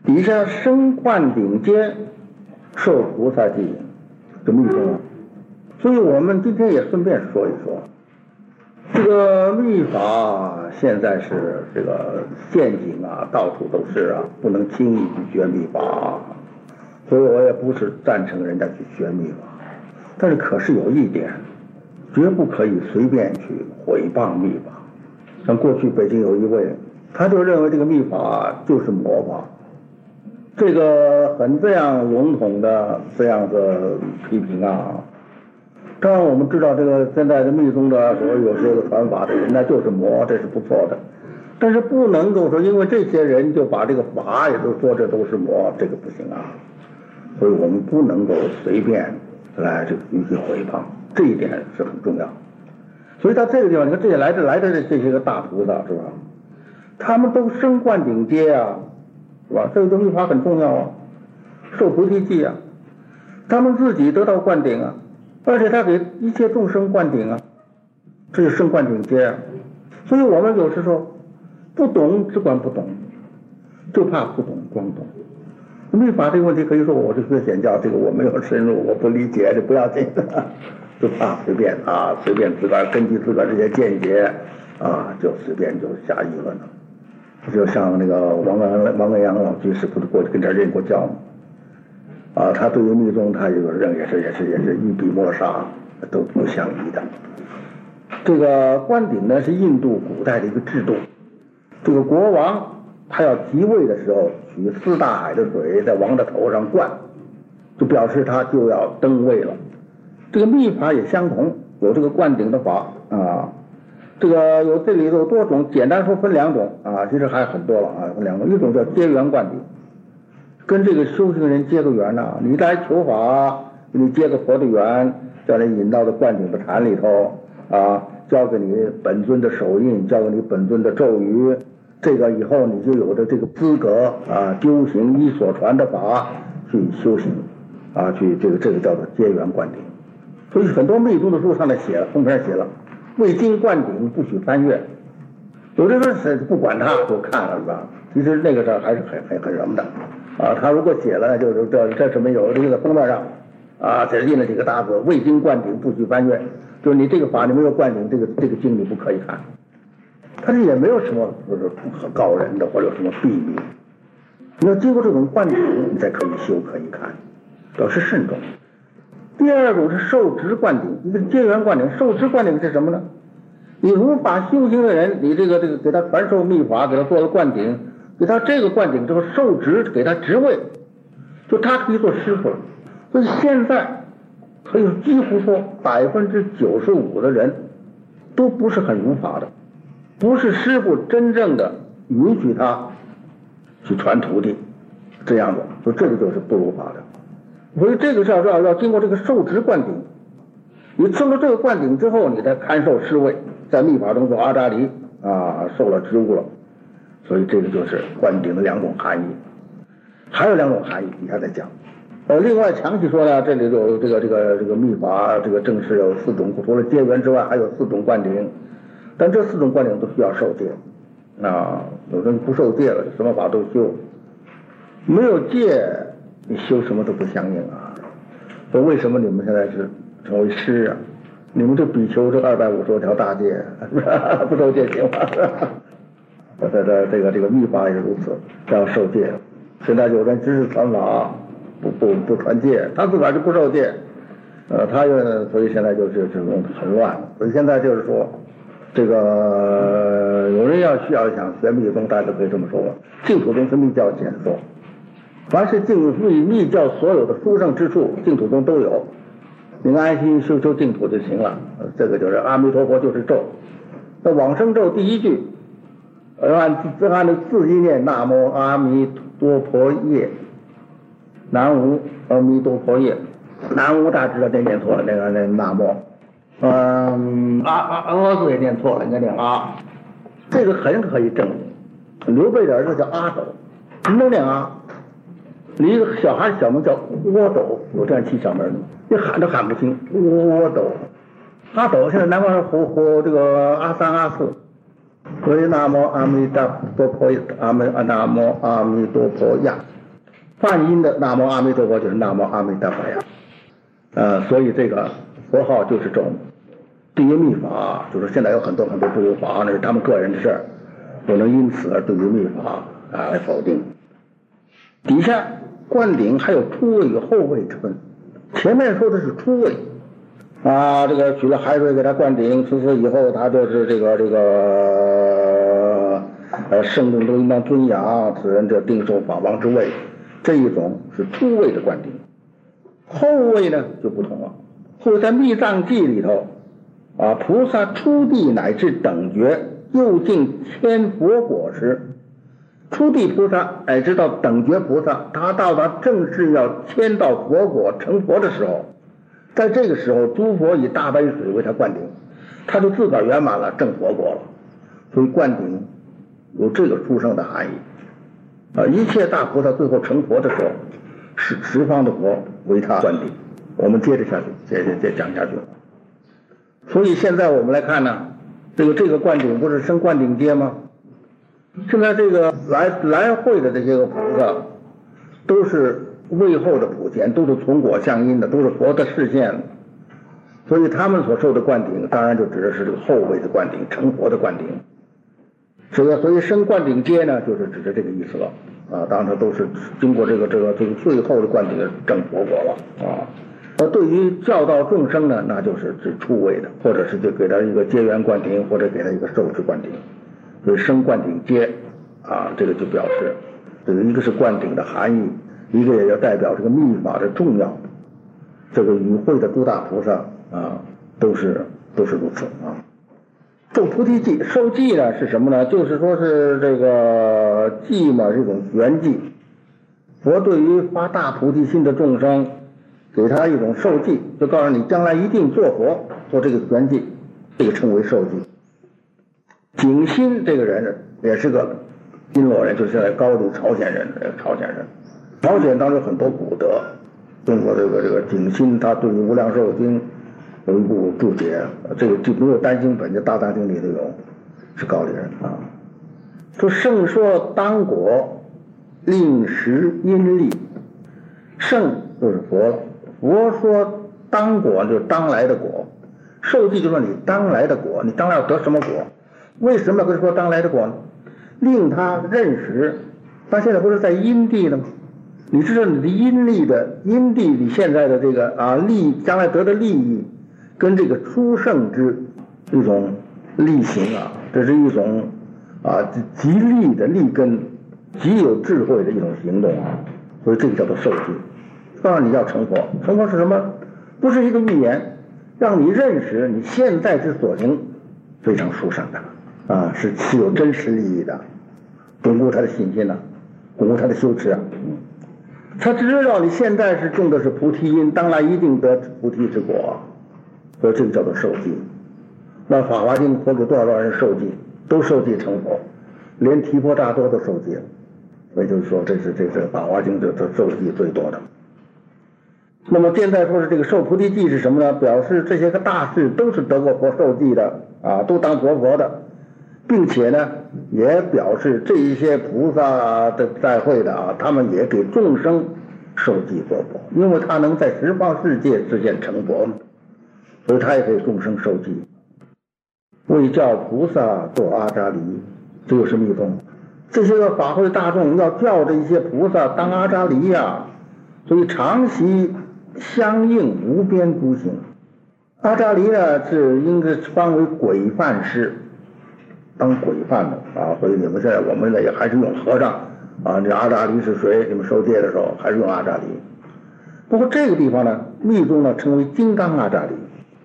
底下升灌顶阶受菩萨记的密宗。所以我们今天也顺便说一说，这个密法现在是这个陷阱啊，到处都是啊，不能轻易去学密法。所以我也不是赞成人家去学密法，但是可是有一点，绝不可以随便去毁谤密法。像过去北京有一位，他就认为这个密法就是魔法，这个很这样笼统的这样的批评啊。当然我们知道这个现在的密宗的所谓有些个传法的人那就是魔，这是不错的，但是不能够说因为这些人就把这个法也都说这都是魔，这个不行啊。所以我们不能够随便来这个予以毁谤，这一点是很重要。所以到这个地方，你看这些来的这些个大菩萨是吧？他们都升灌顶阶啊，是吧？这个密法很重要啊，受菩提记啊，他们自己得到灌顶啊，而且他给一切众生灌顶啊，这就升灌顶阶啊。所以我们有时说不懂只管不懂，就怕不懂装懂。密法这个问题可以说我是学显教，这个我没有深入，我不理解，这不要紧的，就怕随便自个儿根据自个儿这些见解啊，就随便就瞎议论了。就像那个王文阳老居士不是过去跟这儿任过教吗？啊，他对于密宗他这个认也是一笔抹杀，都不相宜的。这个灌顶呢是印度古代的一个制度，这个国王他要即位的时候，取四大海的水在王的头上灌，就表示他就要登位了。这个密法也相同，有这个灌顶的法啊。这个这里头有多种，简单说分两种啊，其实还很多了啊，分两种。一种叫结缘灌顶，跟这个修行人结个缘呐，你来求法，你结个佛的缘，叫你引到的灌顶的禅里头啊，交给你本尊的手印，交给你本尊的咒语。这个以后你就有的这个资格啊，修行依所传的法去修行啊，去这个叫做结缘灌顶。所以很多密宗的书上面写了，封篇写了，未经灌顶不许翻阅。有的人是不管他就看了是吧？其实那个事儿还是很什么的啊。他如果写了就是这什么有这个封面上啊，这印了几个大字，未经灌顶不许翻阅，就是你这个法你没有灌顶，这个经你不可以看。他这也没有什么就是不可告人的或者有什么秘密，你要经过这种灌顶你才可以修可以看，表示慎重。第二种是受持灌顶，一个结缘灌顶。受持灌顶是什么呢？你如法修行的人，你这个给他传授密法，给他做了灌顶，给他这个灌顶之后受职，给他职位，就他可以做师傅了。所以现在可以几乎说95%的人都不是很如法的，不是师傅真正的允许他去传徒弟，这样的，所以这个就是不如法的。所以这个是要经过这个受持灌顶，你受了这个灌顶之后，你才堪受师位，在密法中做阿扎离啊，受了职务了。所以这个就是灌顶的两种含义，还有两种含义底下再讲。另外详细说呢，这里有这个密法，这个正式有4种，除了结缘之外，还有4种灌顶，但这4种灌顶都需要受戒啊。有人不受戒了，什么法都修，没有戒。你修什么都不相应啊！所以为什么你们现在是成为师啊？你们这比丘这250多条大戒，不受戒行吗？这个密法也是如此，要受戒。现在有人只是传法，不传戒，他自个儿就不受戒，所以现在就是这种很乱。所以现在就是说，这个有人需要想学密宗，大家可以这么说吧，净土宗是密教简说。凡是密教所有的殊胜之处，净土中都有，你安心修净土就行了。这个就是阿弥陀佛就是咒，那往生咒第一句，按照字音念，南无阿弥多婆耶，南无阿弥多婆耶，南无大知道念错了，那南无，字也念错了，应该念啊，这个很可以证明。刘备的儿子叫阿斗，你能念啊？你一个小孩小名叫阿斗，有这样起小名的，你喊都喊不清。阿斗，阿斗现在南方活这个阿三阿四，所以南无阿弥陀佛，南无阿弥陀佛呀， 梵音的南无阿弥陀佛就是南无阿弥达法呀，所以这个佛号就是这种。对于密法，就是现在有很多不如法，那是他们个人的事儿，不能因此而对于密法来否定。底下灌顶还有初位与后位之分，前面说的是初位这个取了海水给他灌顶，此以后他就是这个圣众都应当尊仰，此人者定受法王之位，这一种是初位的灌顶。后位呢就不同了，后位在密藏记里头菩萨初地乃至等觉又尽千佛果时，初地菩萨乃至到等觉菩萨，他到达正式要迁到佛果成佛的时候，在这个时候诸佛以大杯水为他灌顶，他就自个儿圆满了，证佛果了。所以灌顶有这个殊胜的含义一切大菩萨最后成佛的时候，是十方的佛为他灌顶。我们接着下去，接讲下去。所以现在我们来看呢，这个灌顶不是升灌顶阶吗？现在这个来会的这些个菩萨，都是位后的普贤，都是从果相因的，都是佛的示现，所以他们所受的灌顶，当然就指的是这个后位的灌顶，成佛的灌顶。所以升灌顶阶呢，就是指的这个意思了当然都是经过这个最后的灌顶证佛果了对于教导众生呢，那就是指初位的，或者是就给他一个结缘灌顶，或者给他一个受持灌顶。所以升灌顶阶这个就表示这个一个是灌顶的含义，一个也要代表这个密法的重要。这个与会的诸大菩萨都是如此受菩提记，受记呢是什么呢？就是说是这个记嘛，是一种圆记。佛对于发大菩提心的众生，给他一种受记，就告诉你将来一定做佛，做这个圆记，这个称为受记。景心这个人也是个阴罗人，就是现在高丽朝鲜人。朝鲜当时很多古德，中国这个景心，他对于无量寿经有一部注解，这个就没有单行本，就大经里都有，是高丽人说圣说当果，令时因力，圣就是佛了，佛说当果就是当来的果，受记就说你当来的果，你当来要得什么果？为什么会说当来的果呢？令他认识，他现在不是在因地了吗？你知道你的因地，你现在的这个将来得的利益，跟这个出圣之一种力行这是一种极利的利根，极有智慧的一种行动所以这个叫做受记。告诉你要成佛，成佛是什么？不是一个预言，让你认识你现在之所行非常殊胜的是有真实利益的，巩固他的信心巩固他的修持他知道你现在是种的是菩提因，当来一定得菩提之果，所以这个叫做受记。那法华经佛给多少人受记，都受记成佛，连提婆达多都受记了。所以就是说这是法华经这受记最多的。那么现在说是这个受菩提记是什么呢？表示这些个大士都是得过佛受记的都当佛的，并且呢也表示这一些菩萨的在会的他们也给众生受记做佛，因为他能在十方世界实现成佛，所以他也给众生受记。为教菩萨做阿扎离，这就是密宗。这些个法会大众要叫这些菩萨当阿扎离所以常习相应无边诸行。阿扎离呢是应该分为轨范师，当轨范的所以你们现在我们呢也还是用和尚这阿扎离是谁？你们受戒的时候还是用阿扎离。不过这个地方呢，密宗呢称为金刚阿扎离。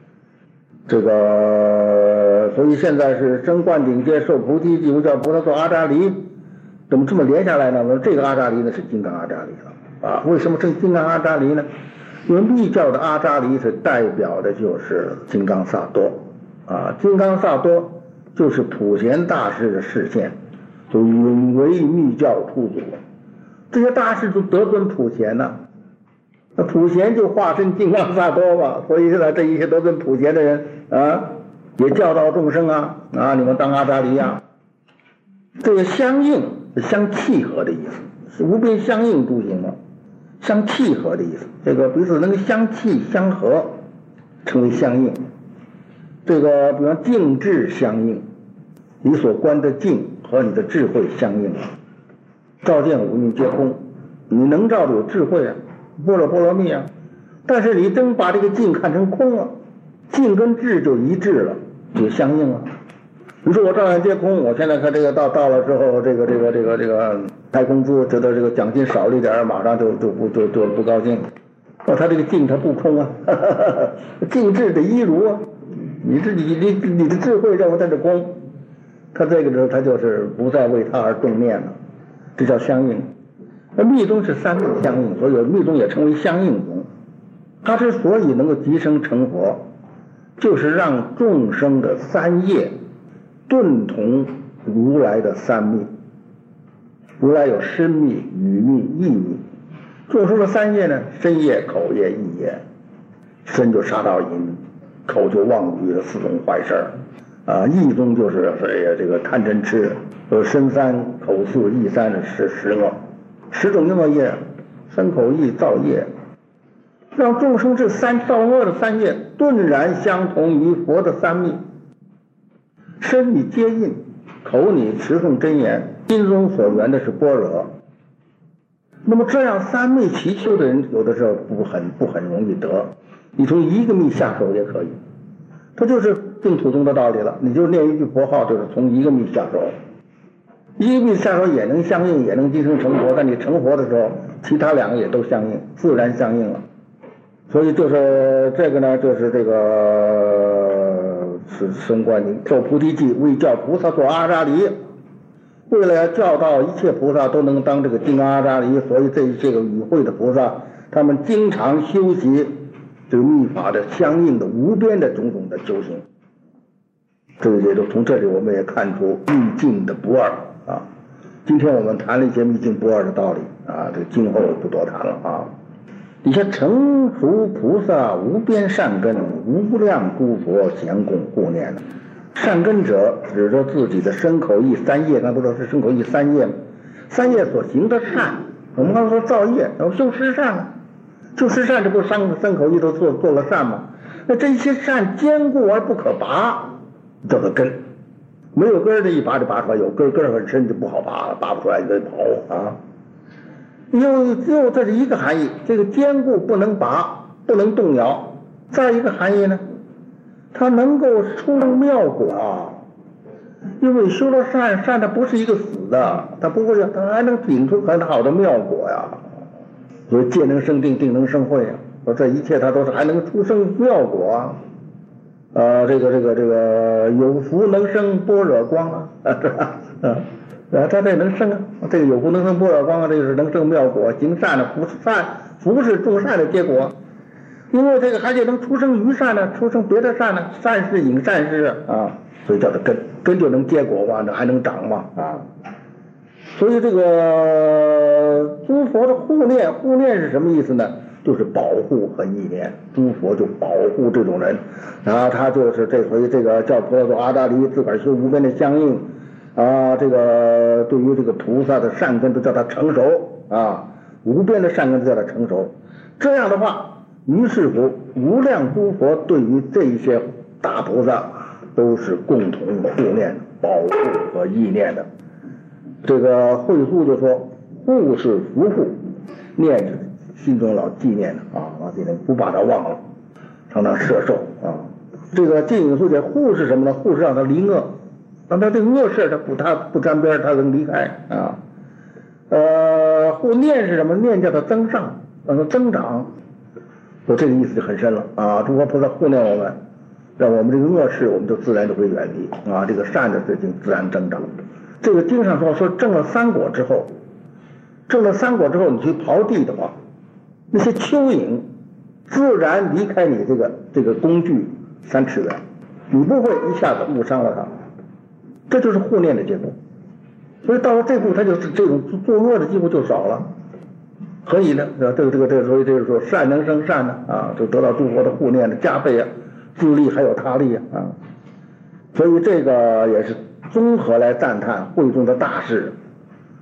所以现在是升灌顶阶受菩提记，叫菩萨做阿扎离，怎么这么连下来呢？这个阿扎离呢是金刚阿扎离了为什么称金刚阿扎离呢？因为密教的阿扎离是代表的就是金刚萨多金刚萨多就是普贤大师的示现，就允为密教出祖。这些大师都得尊普贤那普贤就化身金刚萨多嘛，所以现在这一些得尊普贤的人也教导众生你们当阿扎离这个相应相契合的意思， 是无边相应诸行嘛，相契合的意思。这个彼此能够相契相合，称为相应。这个比方境智相应，你所观的境和你的智慧相应，照见五蕴皆空，你能照的有智慧啊，般若蜜啊。但是你真把这个境看成空了，境跟智就一致了，就相应了。比如说我照见皆空，我现在看这个到了之后，这个开工资觉得这个奖金少了一点，马上就不高兴。他这个境它不空啊，境智的一如啊，你的智慧认为它是空，他这个时候他就是不再为他而动念了，这叫相应。那密宗是三密相应，所以密宗也称为相应宗。它之所以能够即生成佛，就是让众生的三业顿同如来的三密。如来有身密、语密、意密。众生的三业呢，身业、口业、意业。身就杀盗淫，口就妄语的四种坏事啊。意中就是这个贪嗔痴，身三、口四、意三是十恶，10种恶业，身口意造业，让众生这造恶的三业顿然相同于佛的三密。身你接印，口你持诵真言，心中所缘的是般若。那么这样三密齐修的人，有的时候不很容易得。你从一个密下手也可以，它就是净土宗的道理了。你就念一句佛号，就是从一个密下手，一个密下手也能相应，也能即生成佛。但你成佛的时候，其他两个也都相应，自然相应了。所以就是这个呢，就是这个是升观经受菩提记，为教菩萨做阿扎离。为了教导一切菩萨都能当这个金刚阿扎离，所以这个与会的菩萨，他们经常修习这个密法的相应的无边的种种的修行。这个也都从这里我们也看出密境的不二啊。今天我们谈了一些密境不二的道理啊，这今后不多谈了啊。底下成熟菩萨无边善根，无量诸佛咸供护念的。善根者指着自己的身口意三业，刚不说是身口意三业吗？三业所行的善，我们刚才说造业，然后修十善了，修十善这不身口意都做了善吗？那这些善坚固而不可拔，叫做根。没有根的一拔就拔出来，有根很深就不好拔了，拔不出来就得刨啊。又这是一个含义，这个坚固不能拔，不能动摇。再一个含义呢，它能够出妙果，因为修了善它不是一个死的，它不会，它还能顶出很好的妙果呀。所以戒能生定，定能生慧啊，说这一切它都是还能出生妙果啊。这个有福能生般若光啊，是吧？它这能生啊，这个有福能生般若光啊，这个是能生妙果，行善的福是种善的结果。因为这个还得能出生于善呢，出生别的善呢，善事引善事啊，所以叫做根就能结果嘛，还能长嘛啊。所以这个诸佛的护念是什么意思呢？就是保护和意念，诸佛就保护这种人啊，他就是所以这个叫菩萨做阿达离，自个儿修无边的相应啊，这个对于这个菩萨的善根都叫他成熟啊，无边的善根都叫他成熟。这样的话，于是乎无量诸佛对于这一些大菩萨都是共同护念、保护和意念的。这个慧素就说，护是福护，念是心中老纪念的啊，老纪念不把它忘了，常常摄受啊。这个净影素解护是什么呢？护是让他离恶，让他这个恶事他不沾边，他能离开啊。护念是什么？念叫他增上，让他增长。说这个意思就很深了啊！诸佛菩萨护念我们，让我们这个恶事我们就自然就会远离啊，这个善的事情自然增长。这个经上说证了三果之后，你去刨地的话，那些蚯蚓自然离开你这个工具3尺远，你不会一下子误伤了它，这就是护念的结果。所以到了这步，它就是这种作恶的几乎就少了。何以呢？所以这个说善能生善呢啊，就得到诸佛的护念的加倍啊，自利还有他利啊。所以这个也是综合来赞叹慧中的大事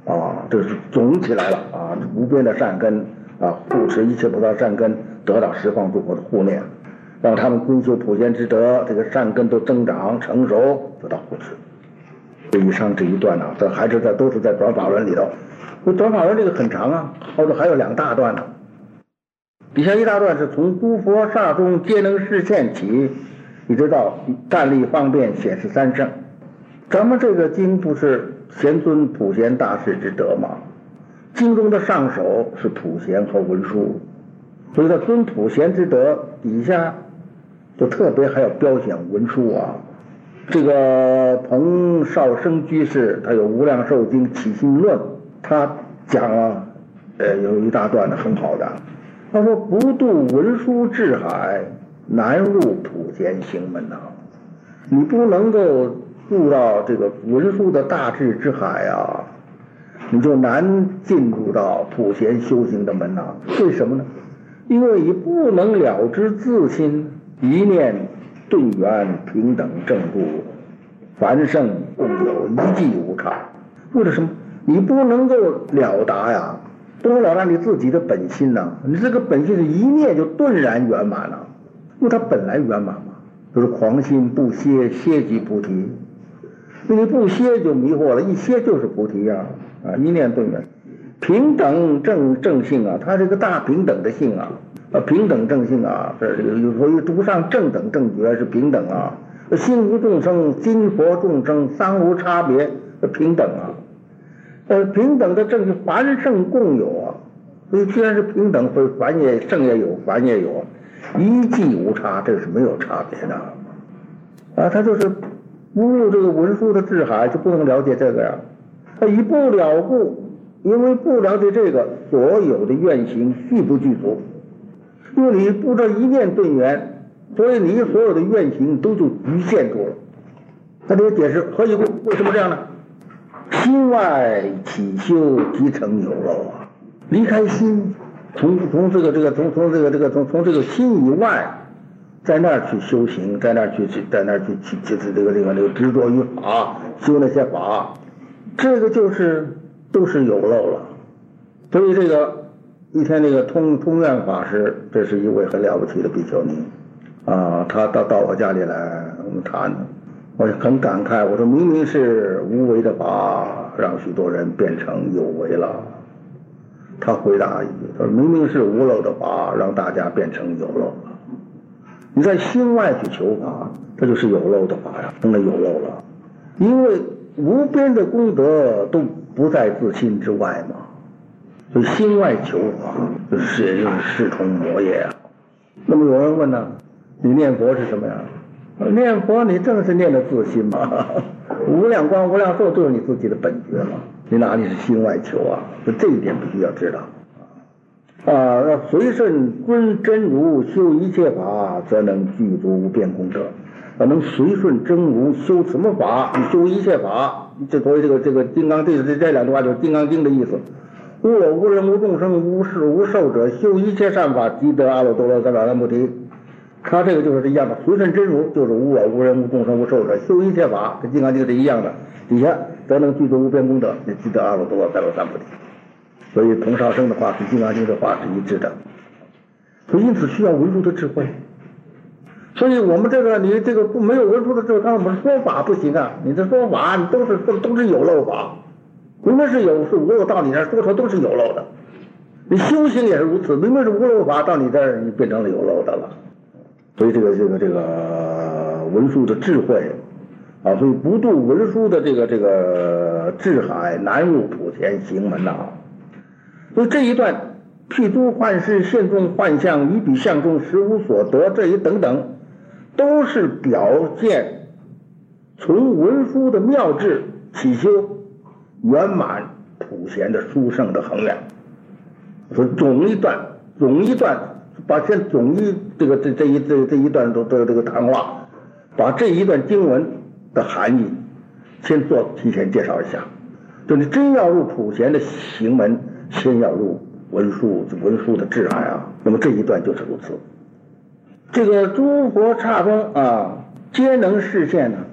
啊，这是总起来了啊，无边的善根啊，护持一切菩萨善根得到十方诸佛的护念，让他们归修普贤之德，这个善根都增长成熟，得到护持。这以上这一段呢，这还是都是在转法轮里头。转法轮这个很长啊，后头还有2大段呢。底下一大段是从诸佛刹中皆能示现起，一直到站立方便显示三圣。咱们这个经不是贤尊普贤大士之德吗？经中的上首是普贤和文殊，所以他尊普贤之德底下就特别还要标显文殊啊。这个彭绍生居士他有《无量寿经起信论》，他讲啊，有一大段的很好的。他说：“不渡文殊智海，难入普贤行门呐。你不能够入到这个文殊的大智之海啊，你就难进入到普贤修行的门呐。为什么呢？因为你不能了知自心，一念顿圆平等正入，凡圣共有，一迹无差。为了什么？你不能够了达呀。”不能了达你自己的本心呐，你这个本心是一念就顿然圆满了，因为它本来圆满嘛，就是狂心不歇，歇即菩提。你不歇就迷惑了，一歇就是菩提呀，一念顿圆，平等正性啊，它是个大平等的性啊，平等正性啊，这个有所谓诸上正等正觉是平等啊，心无众生，心佛众生三无差别，平等啊。平等的正是凡圣共有啊，所以既然是平等，所以凡也圣也有，凡也有，一迹无差，这是没有差别的啊。他就是不入这个文殊的智海，就不能了解这个呀。他一不了故，因为不了解这个，所有的愿行续不具足，因为你不知道一念顿圆，所以你所有的愿行都就局限住了。他这个解释何以故？为什么这样呢？心外起修即成有漏啊！离开心，从这个心以外，在那儿去修行，在那儿去这个执着于法，修那些法，这个就是都是有漏了。所以这个一天那个通愿法师，这是一位很了不起的比丘尼啊，他到我家里来，我们谈。我很感慨，我说明明是无为的法，让许多人变成有为了。他回答一句，他说明明是无漏的法，让大家变成有漏了。你在心外去求法，这就是有漏的法呀，成了有漏了。因为无边的功德都不在自心之外嘛，所以心外求法就是视同魔业啊。那么有人问呢，你念佛是什么呀？念佛你正是念的自心嘛，无量光无量寿就是你自己的本觉嘛，你哪里是心外求啊？这一点必须要知道啊！要随顺尊真如修一切法，则能具足无边功德。能随顺真如修什么法？你修一切法，这所谓这个金刚这两句话就是金刚经的意思。无我无人无众生无事无受者，修一切善法，即得阿耨多罗三藐三菩提。他这个就是一样的，随顺真如就是无我无人无众生无受者，修一切法跟金刚经是一样的，底下则能具足无边功德，也即得阿耨多罗三藐三菩提。所以彭绍生的话跟金刚经的话是一致的，所以因此需要文殊的智慧。所以我们你这个没有文殊的智慧，刚才我们说法不行啊，你这说法你都是有漏法，明明是无漏，到你这儿说出都是有漏的。你修行也是如此，明明是无漏法，到你这儿你变成了有漏的了。所以这个文殊的智慧啊，所以不渡文殊的这个智海，难入普贤行门呐。所以这一段譬诸幻事现众幻象，于彼相中实无所得，这一等等，都是表现从文殊的妙智起修圆满普贤的殊胜的恒源。所以总一段把这一段的这个谈话，把这一段经文的含义先提前介绍一下。就你真要入普贤的行门，先要入文殊的智海啊。那么这一段就是如此。这个诸佛刹中啊，皆能示现呢，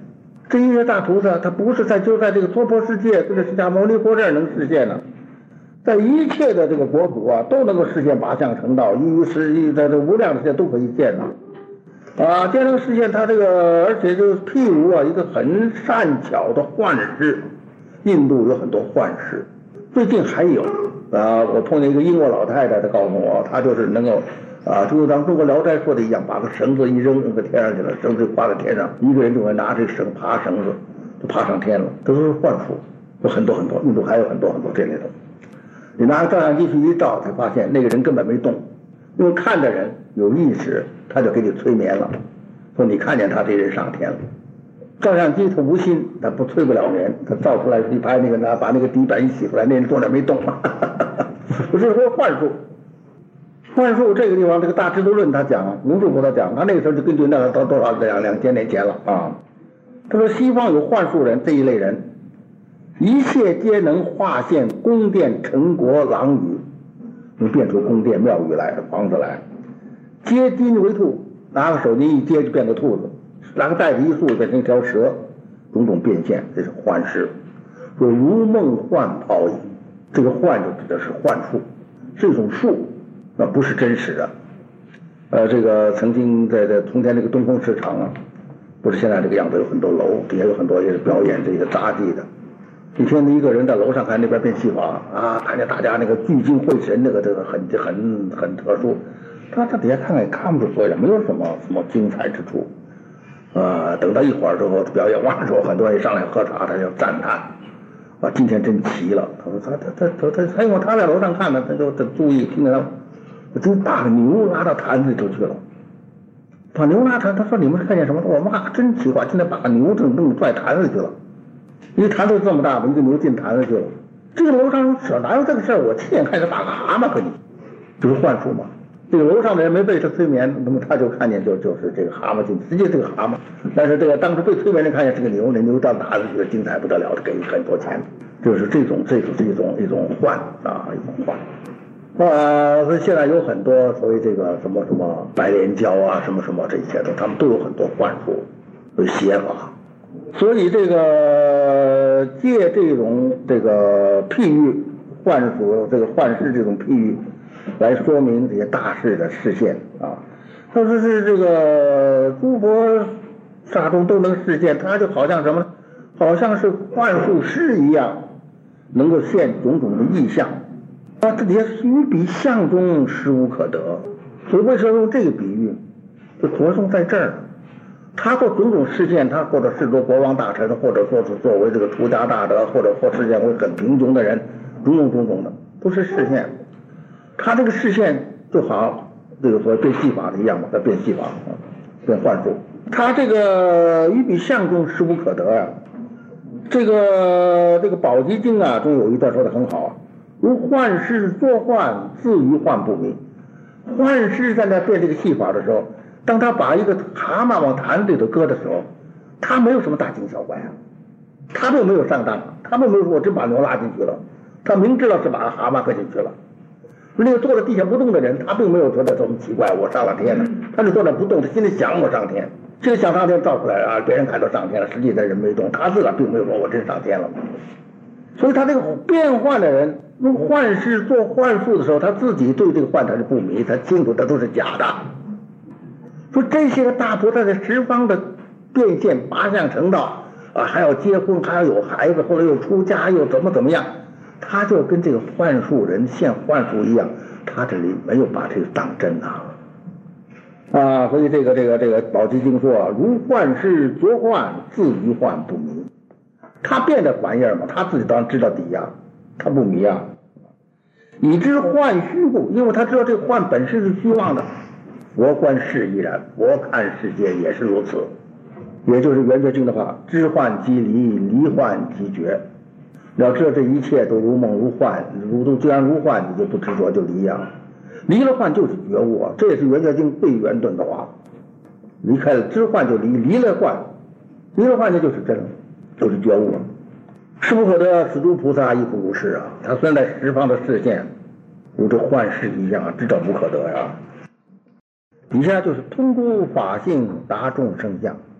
这一切大菩萨，他不是就在这个娑婆世界，这个释迦牟尼佛这儿能实现呢，在一切的这个国土啊，都能够实现八相成道，在这无量的世界都可以见的。啊，这能实现他这个，而且就是譬如啊，一个很善巧的幻师，印度有很多幻师，最近还有啊，我碰见一个英国老太太，她告诉我，她就是能够啊，就咱们中国聊斋说的一样，把个绳子一扔扔到天上去了，绳子挂在天上，一个人就会拿这绳爬绳子，就爬上天了，这都是幻术，有很多很多，印度还有很多很多这类的。你拿个照相机去一照，才发现那个人根本没动，因为看的人有意识，他就给你催眠了，说你看见他这人上天了。照相机他无心，他不催不了人，他照出来一拍那个呢，把那个底板一洗出来，那人坐那没动，不是说幻术。幻术这个地方，这个大智度论他讲，龙树菩萨讲，他那个时候就根据那个到多少2000年前了啊。他说西方有幻术人这一类人，一切皆能化现宫殿城国廊宇，能变出宫殿庙宇来房子来，接金为兔，拿个手巾一接就变个兔子，拿个袋子一束变成一条蛇，种种变现，这是幻师。说如梦幻泡影，这个幻就指的是幻术，是一种术，那不是真实的。这个曾经在从前这个东风市场啊，不是现在这个样子，有很多楼，底下有很多也是表演这个杂技的。一天一个人在楼上看那边变戏法啊，看见大家那个聚精会神，这个很特殊。他底下看不出所以然，没有什么精彩之处。等到一会儿之后表演完之后，很多人上来喝茶，他就赞叹啊，今天真奇了。他说他因为他在楼上看呢，他就注意听见他就把牛拉到坛子里头去了。把牛拉坛，他说你们看见什么？我们真奇怪，今天把牛弄拽坛子去了。因为坛子这么大，一个牛进坛子去了。这个楼上哪有这个事儿？我亲眼看见打个蛤蟆给你，就是幻术嘛。这个楼上的人没被他催眠，那么他就看见就是这个蛤蟆进，直接这个蛤蟆。但是这个当时被催眠人看见是个牛，那牛到坛子去了，精彩不得了，给很多钱。就是这种一种幻啊，一种幻。所以现在有很多所谓这个什么白莲教啊，什么这些的，他们都有很多幻术，有邪法。所以这个借这种这个譬喻幻术，这个幻师这种譬喻来说明这些大事的实现啊。他说是这个诸佛刹中都能实现，他就好像什么，好像是幻术师一样，能够现种种的异象。这底下于彼相中实无可得，所以为什么用这个比喻？就着重在这儿。他做种种事件，他或者是做国王大臣，或者说是作为这个出家大德，或实现为很贫穷的人，种种的都是视线。他这个视线就好这个所谓变戏法的一样嘛，在变戏法，变幻术。他这个于彼相中实无可得啊。这个宝积经啊中有一段说的很好啊，如幻师作幻，自于幻不明。幻师在那变这个戏法的时候，当他把一个蛤蟆往坛子里头搁的时候，他没有什么大惊小怪啊，他并没有上当，他并没有说我真把牛拉进去了，他明知道是把蛤蟆搁进去了。那个坐在地下不动的人，他并没有说这这么奇怪，我上了天了，他就坐那不动，他心里想我上天，这个想上天造出来啊，别人看到上天了，实际在人没动，他自个儿并没有说我真上天了。所以他这个变幻的人用幻师做幻术的时候，他自己对这个幻他是不迷，他清楚他都是假的。说这些个大菩萨在十方的变现八相成道啊，还要结婚，还要有孩子，后来又出家，又怎么样，他就跟这个幻术人现幻术一样，他这里没有把这个当真啊。所以这个宝积经说，如幻师作幻，自于幻不迷。他变这玩意儿嘛，他自己当然知道底呀，他不迷啊。以知幻虚故，因为他知道这个幻本身是虚妄的。佛观世亦然，佛看世界也是如此，也就是圆觉经的话，知幻即离，离幻即觉。要知道这一切都如梦如幻，既然如幻，你就不执着就离呀。离了幻就是觉悟啊，这也是圆觉经最圆顿的话。离开了知幻就离，离了幻那就是真了，就是觉悟啊。是不可得，此诸菩萨亦复如是啊。他虽然在十方的视线如这幻视一样，知道不可得呀。底下就是通诸法性达众生相，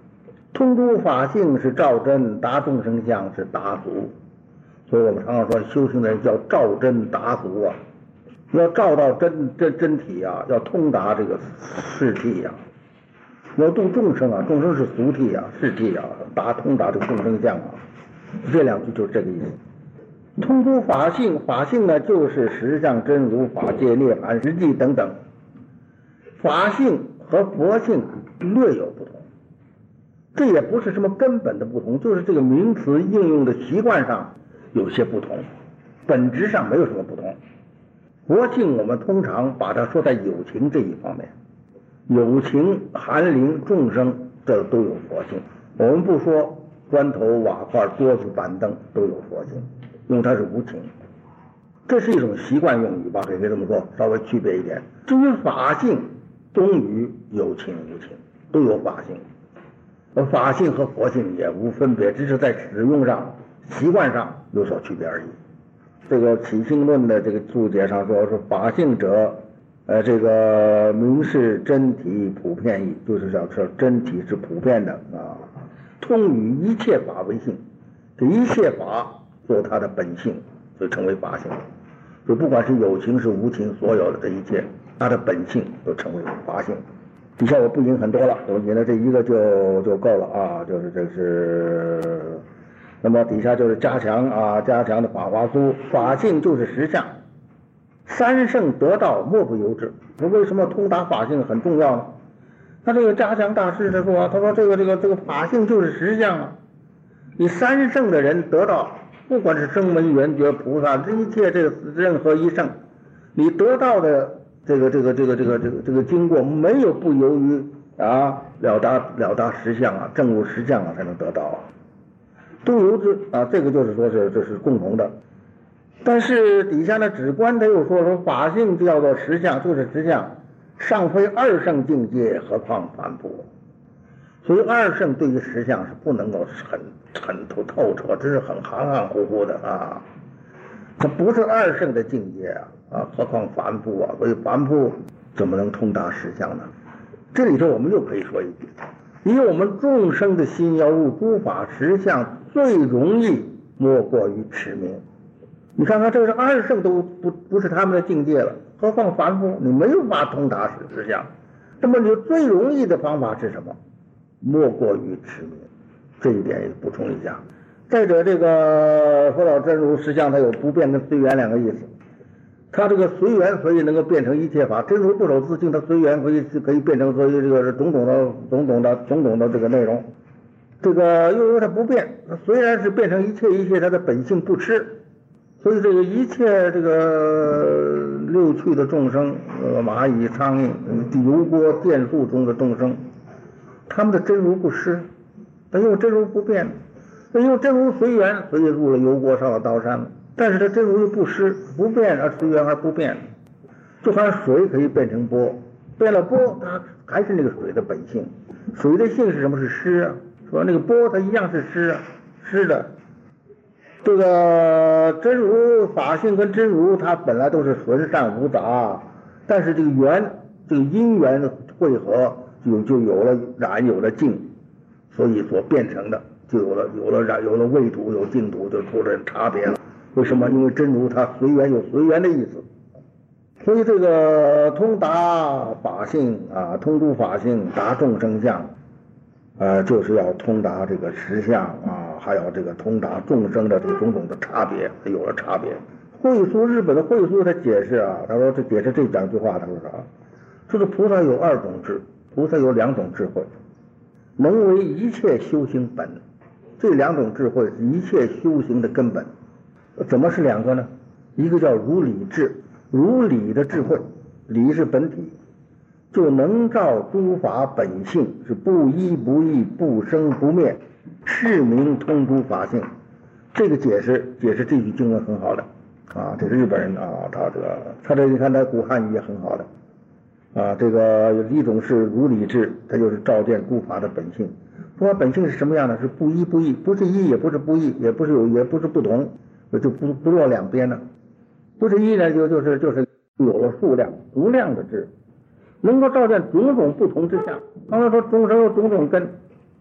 通诸法性是照真，达众生相是达俗。所以我们常常说，修行的人叫照真达俗啊，要照到真体啊，要通达这个世体啊，要度众生啊，众生是俗体啊，世体啊，通达这个众生相啊。这两句就是这个意思。通诸法性，法性呢就是实相真如、法界、涅槃、实际等等。法性和佛性略有不同，这也不是什么根本的不同，就是这个名词应用的习惯上有些不同，本质上没有什么不同。佛性我们通常把它说在有情这一方面，有情、寒灵、众生这都有佛性。我们不说砖头、瓦块、桌子、板凳都有佛性，因为它是无情。这是一种习惯用语吧，可以这么说，稍微区别一点。至于法性，终于有情无情都有法性，法性和佛性也无分别，只是在使用上、习惯上有所区别而已。这个起信论的这个注解上说，是法性者，这个明示真体普遍义，就是说真体是普遍的啊，通与一切法为性，这一切法做它的本性，所以称为法性。所以不管是有情是无情，所有的这一切，它的本性都称为法性。底下我不引很多了，我引了这一个就够了啊，就是这是。那么底下就是加强的法华书，法性就是实相，三圣得道莫不由之。为什么通达法性很重要呢？他这个加强大师他说这个法性就是实相啊。你三圣的人得道，不管是声闻缘觉菩萨，这一切这个任何一圣，你得到的这个经过没有不由于了达实相啊，证入实相啊才能得到啊。都由之啊，这个就是说这是共同的。但是底下的止观他又说法性叫做实相，就是实相，尚非二圣境界，何况凡夫。所以二圣对于实相是不能够很透彻，这是很含含糊糊的啊。它不是二圣的境界啊，何况凡夫啊。所以凡夫怎么能通达实相呢？这里头我们又可以说一句，因为我们众生的心要入诸法实相，最容易莫过于持名。你看看，这是二圣都不是他们的境界了，何况凡夫，你没有法通达实相。那么你最容易的方法是什么？莫过于持名。这一点也补充一下。再者，这个说到真如实相，它有不变跟随缘两个意思。它这个随缘所以能够变成一切法，真如不守自性，它随缘可以变成所以这个种种的这个内容。这个又因为它不变，虽然是变成一切，它的本性不吃，所以这个一切这个六趣的众生，蚂蚁、苍蝇、油锅、电树中的众生，他们的真如不失，因为真如不变，因为真如随缘，所以入了油锅，上了刀山了。但是它真如又不失不变，而随缘而不变，就好像水可以变成波，变了波，它还是那个水的本性。水的性是什么？是湿啊。说那个波它一样是湿啊，湿的。这个真如法性跟真如它本来都是纯善无杂，但是这个因缘的汇合就有了染，有了净，所以所变成的就有了染，有了味土，有净土，就出了差别了。为什么？因为真如它随缘有随缘的意思，所以这个通达法性啊，通诸法性，达众生相，就是要通达这个实相啊，还有这个通达众生的这个种种的差别，有了差别。日本的慧疏他解释啊，他说解释这两句话，他说啥？说是菩萨有二种智，菩萨有两种智慧，能为一切修行本。这两种智慧是一切修行的根本。怎么是两个呢？一个叫如理智，如理的智慧，理是本体，就能照诸法本性，是不依不异，不生不灭，是名通诸法性。这个解释这句经文很好的啊，这是日本人啊，他这你看他古汉语也很好的啊。这个一种是如理智，它就是照见诸法的本性。诸法本性是什么样的？是不依不异，不是一，也不是不异，也不是不同。就不落两边了，不是一呢，就是有了数量无量的智，能够照见种种不同之相。刚才说众生有种种根，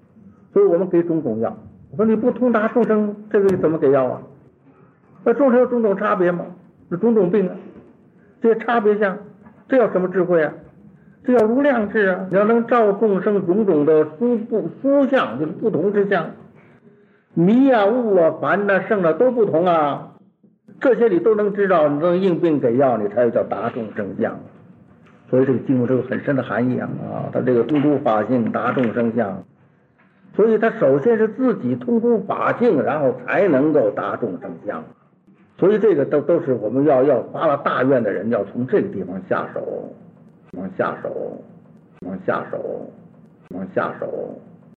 所以我们给种种药。我说你不通达众生，这个怎么给药啊？那众生有种种差别嘛，有种种病啊，这些差别相，这要什么智慧啊？这要如量智啊！你要能照众生种种的殊相，就是不同之相，迷啊、悟啊、凡啊、圣啊都不同啊，这些你都能知道，你能应病给药，你才叫达众生相。所以这个经文这个很深的含义啊，它这个通诸法性达众生相，所以它首先是自己通诸法性，然后才能够达众生相。所以这个都是我们要发了大愿的人要从这个地方下手，往下手。